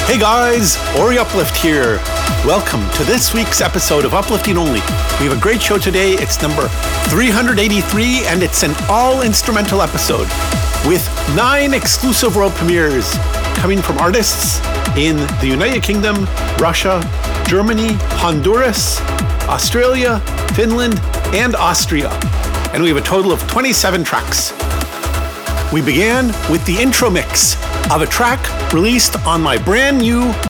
Hey guys, Ori Uplift here. Welcome to this week's episode of Uplifting Only. We have a great show today. It's number 383 and it's an all-instrumental episode with 9 exclusive world premieres coming from artists in the United Kingdom, Russia, Germany, Honduras, Australia, Finland, and Austria. And we have a total of 27 tracks. We began with the intro mix of a track released on my brand new